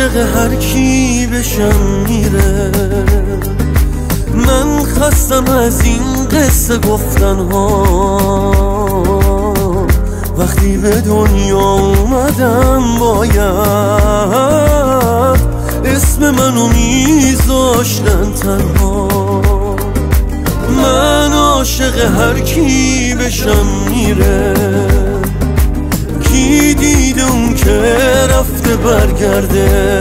عاشق هر کی بشم میره. من خستم از این قصه گفتن ها، وقتی به دنیا اومدم باید اسم منو میذاشتن تنها. من عاشق هر کی بشم میره، کی دیده اون که رفته برگرده.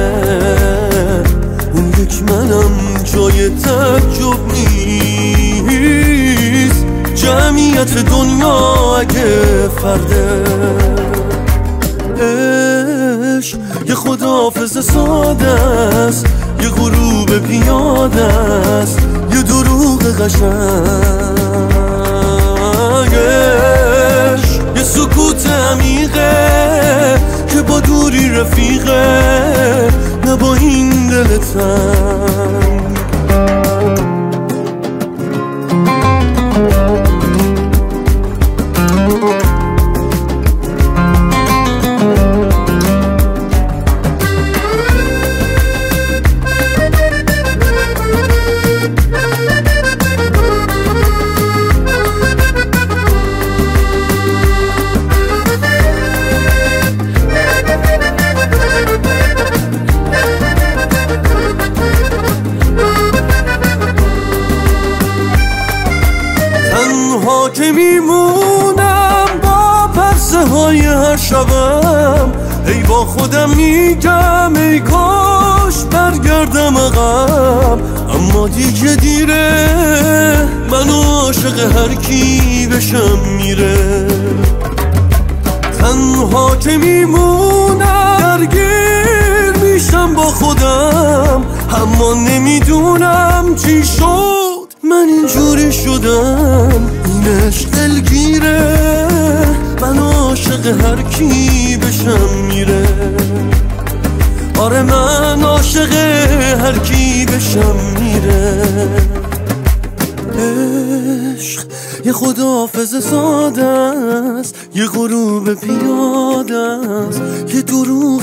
اون یک منم جای تعجب نیست، جمعیت دنیا اگه فرده. عشق یه خداحافظ ساده است، یه غروب پیاده است، یه دروغ قشنگش، یه سکوت عمیقه که با دوری رفیقه، نه با این دل تنگ. تنها که میمونم با پرسه های هر شبم، ای با خودم میگم ای کاش برگردم عقب. اما دیگه دیره، من عاشق هر کی بشم میره. تنها که میمونم درگیر میشم با خودم، اما نمیدونم چی شد من اینجوری شدم. این عشق دلگیره، من عاشق هر کی بشم میره. آره من عاشق هر کی بشم میره. عشق یه خداحافظ ساده است، یه غروب پیاده است، یه دروغ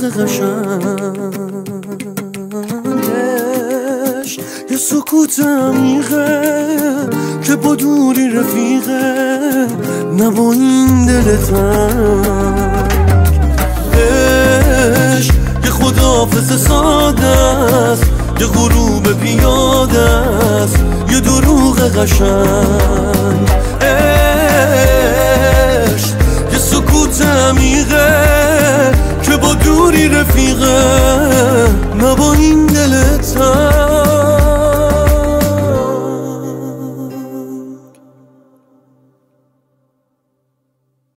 قشنگش، یه سکوت عمیقه که با دوری رفیقه، نه با این دل تنگ. عشق یه خداحافظ ساده است، یه غروب پیاده است، یه دروغ قشنگ. عشق یه سکوت عمیقه که با دوری رفیقه، نه با این